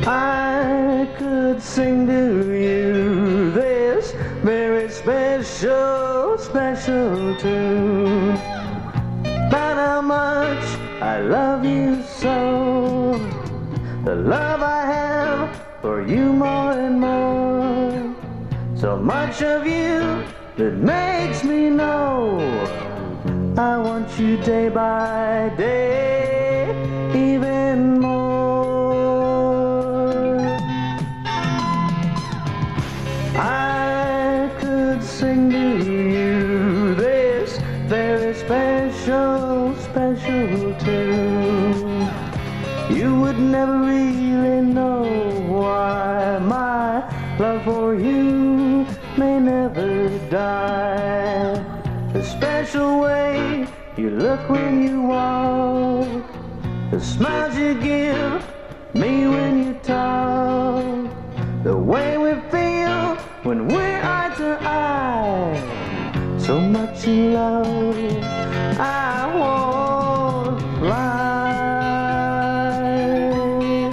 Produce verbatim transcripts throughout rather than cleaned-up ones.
I could sing to you this very special, special tune about how much I love you so. The love I have for you more and more. So much of you that makes me know I want you day by day, even more. I could sing to you this very special, special tune. You would never really know why my love for you may never die. The special way you look when you walk, the smiles you give me when you talk, the way we feel when we're eye to eye. So much in love, I won't lie.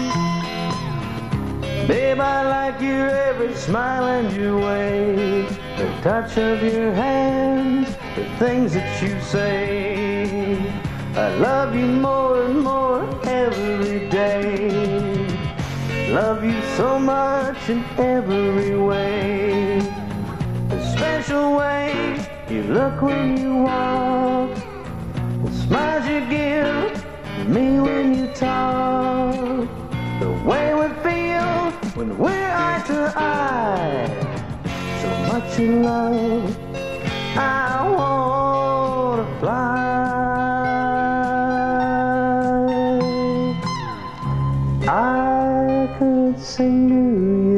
Babe, I like your every smile and your way, the touch of your hands, the things that you say. I love you more and more every day. Love you so much in every way. The special way you look when you walk, the smiles you give me when you talk, the way we feel when we're eye to eye. So much in love, I wanna fly. I could sing to you